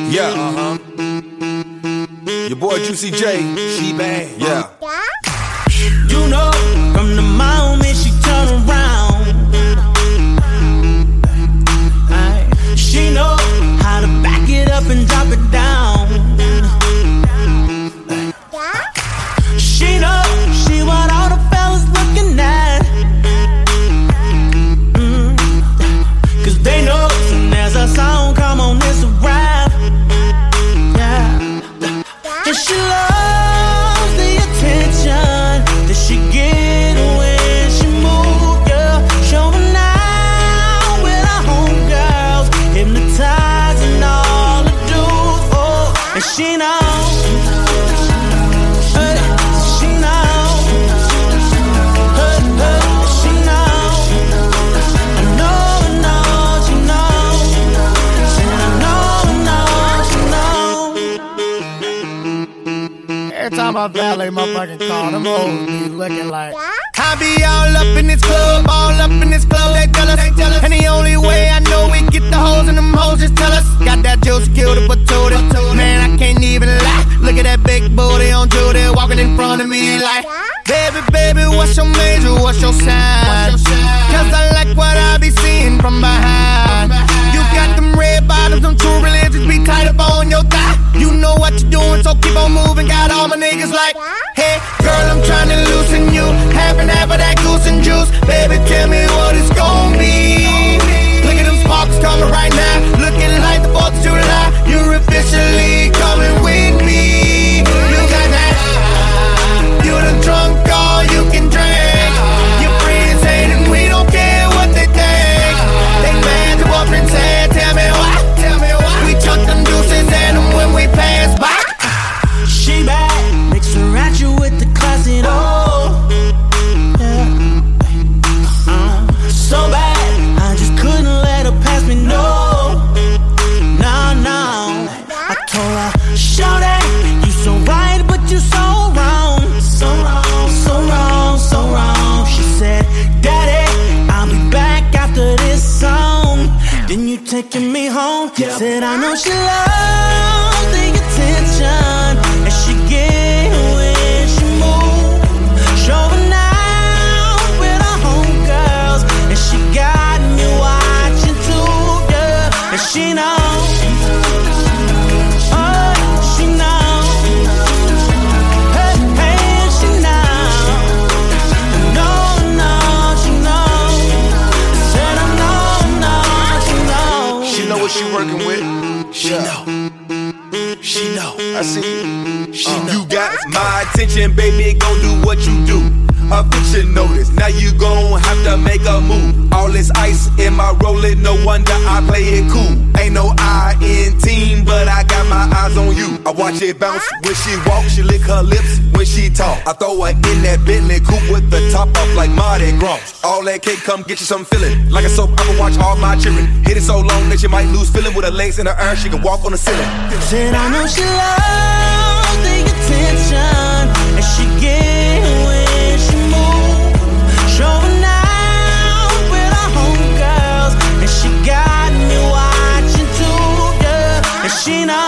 Yeah, your boy Juicy J, she bad. Yeah. You know, from the moment she turn around, she know how to back it up and drop it down. She know she what all the fellas looking at. Cause they know soon as a song come on, it's a rap. Yeah. And she loves the attention that she get when she move, yeah. Showing out with her homegirls, hypnotizing all the dudes, oh. And she knows. Every time I valet my fucking car, them hoes be looking like I be all up in this club, all up in this club, they tell us. And the only way I know we get the hoes and them hoes just tell us. Got that juice, killed it, but told it. Man, I can't even lie. Look at that big booty on Judy walking in front of me like, baby, baby, what's your major, what's your sign? Cause I like what I be seeing from behind. You got them red bottoms, them true religions be tight up on your thigh. You know what you're doing, so keep on moving. Got all my niggas like, hey, girl, I'm trying to loosen you. Half and half of that goose and juice. Baby, tell me what it's gon' be. Look at them sparks coming right now. Looking like the 4th of July. You're officially coming with me. You got that. You the drunk, all you can drink. Your friends hate and we don't care what they think. They mad to what friends said. Tell me why. We chuck them deuces and them when we pass by. She bad, mix her at you with the classy dough. Yeah. So bad, I just couldn't let her pass me, no. No. I told her, show that you so right, but you so wrong. So wrong, so wrong, so wrong. She said, Daddy, I'll be back after this song. Then you taking me home. Said, I know she loves the attention and she get when she move. Showing out with her homegirls and she got me watching too, yeah. And she knows, oh, she knows, hey, she knows. No, she knows. Said I know, She know what she working with. She know. I see you. You got my attention, baby. Gon' do what you do. A picture notice. Now you gon' have to make a move. All this ice in my roller, no wonder I play it cool. Ain't no I in team, but I got my eyes on you. I watch it bounce when she walk, she lick her lips when she talk. I throw her in that Bentley coupe with the top off like Mardi Gras. All that cake come get you some feeling. Like a soap opera, watch all my children. Hit it so long that you might lose feeling. With her legs in the air, she can walk on the ceiling. Said I know she loves the attention and she get when she move. Showing out with her homegirls and she got me watching too, yeah. And she knows.